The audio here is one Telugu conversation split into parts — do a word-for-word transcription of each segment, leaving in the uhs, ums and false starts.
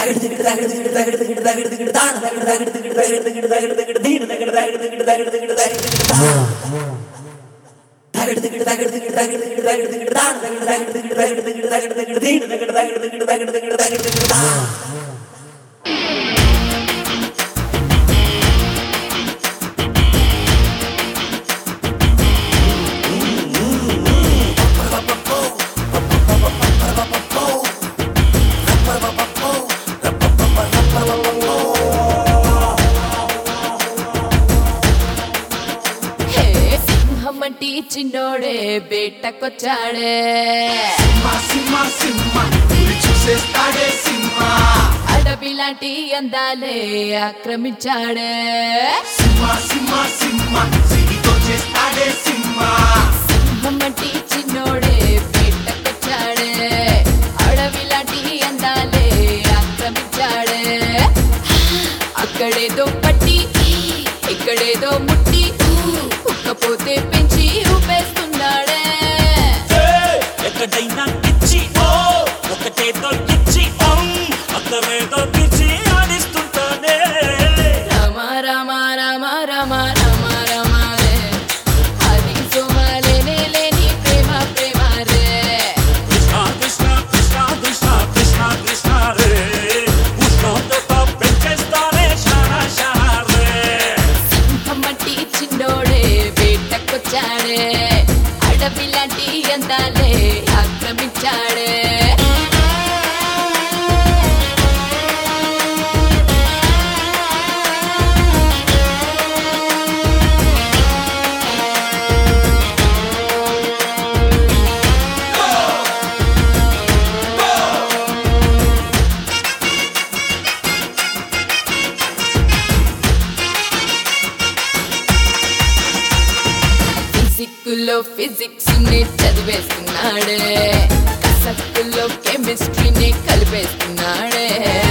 సింహమంటి చిన్నోడే బేటకొచ్చాడే అడవి లాంటి అందాలే ఆక్రమించాడే సింహమంటి చిన్నోడే బేటకొచ్చాడే అడవి లాంటి అందాలే ఆక్రమించాడే అక్కడేదో పట్టి ఇక్కడేదో ముట్టి ఉక్కపోతే పెంచి ఊపేస్తున్నాడే ఎక్కడైనా ఇచ్చి ఓ ఒకటేదో ఇచ్చి అక్కడేదో పిచ్చి ఆడిస్తుంటాడే రామ రామ రామ రామ రామ రామ రే అది సోమాలే లేని ప్రేమ ప్రేమ రే కృష్ణ కృష్ణ కృష్ణ కృష్ణ కృష్ణ కృష్ణ రే ఉష్ణోగ్రత పెంచేస్తానే షారా షారా రే సింహమట్టి చిన్నోడే బేటకొచ్చాడే అడవి లాంటి అందాలే ఆక్రమించాడే ఫిజిక్లో ఫిజిక్స్ ని చదివేస్తున్నాడే కసక్కులో కెమిస్ట్రీని కలిపేస్తున్నాడే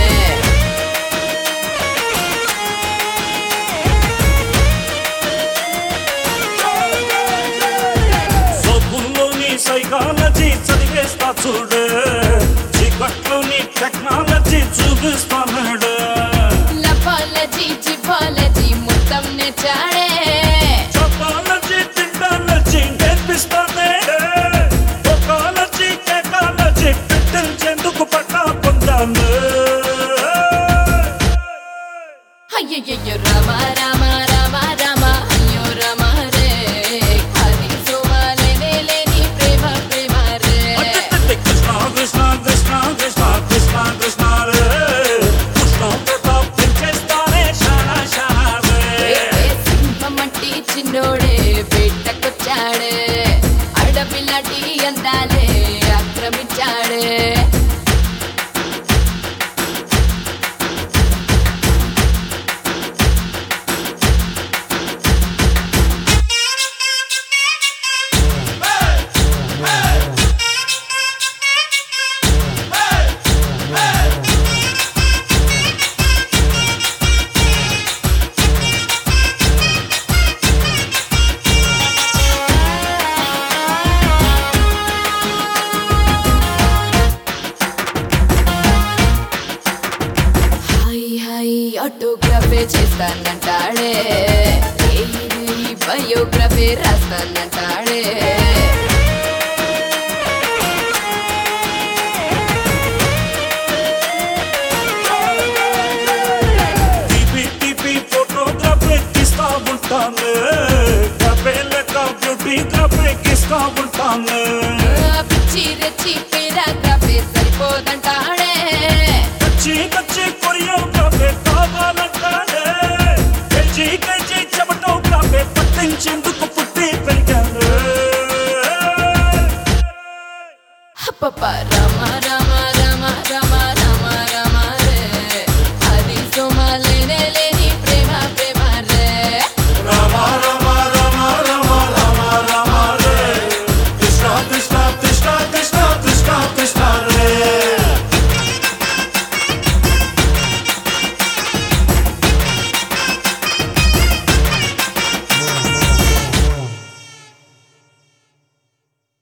సోపుల్లోని సైకాలజీ చదివేస్తా చూడు చీకట్లోని టెక్నాలజీ చూపిస్తాడు లపాలజీ జిపాలజీ మొత్తం నేర్చాడే చపాలజీ తిండాలజీ నేర్పిస్తానే ఒకాలజీ టెక్నాలజీ పెట్టించేందుకు పట్టా పొందాను అయ్యయ్యో రామ రామ రామ రామ అయ్యో రామ రే అది సోమాలే లేని ప్రేమ ప్రేమ రే కృష్ణ కృష్ణ కృష్ణ కృష్ణ కృష్ణ కృష్ణ రే కృష్ణ పెంచేస్తానే షారా షారా రే సింహమట్టి చిన్నోడే బేటకొచ్చాడే అడవి లాంటి అందాలే ఆక్రమించాడే హాయ్ హాయ్ ఆటోగ్రాఫే చేస్తానంటాడే బయోగ్రఫీ రాస్తానంటాడే టీపీ టీపీ ఫోటోగ్రఫీ తీస్తా ఉంటాను కపేలక బ్యూటీగ్రఫీ తీస్తా ఉంటాను పిచ్చి రెచ్చి పేరాగ్రఫీ సరిపోదంటాడే కచ్చి కచ్చి కొరియోగ్రఫీ కావాలంటాడే కేజీ కేజీ చెమటోగ్రఫీ పట్టించేందుకు పుట్టి పెరిగాను అప్పప్ప రామ రామ రామ రామ రామ రామ రే అది సోమాలే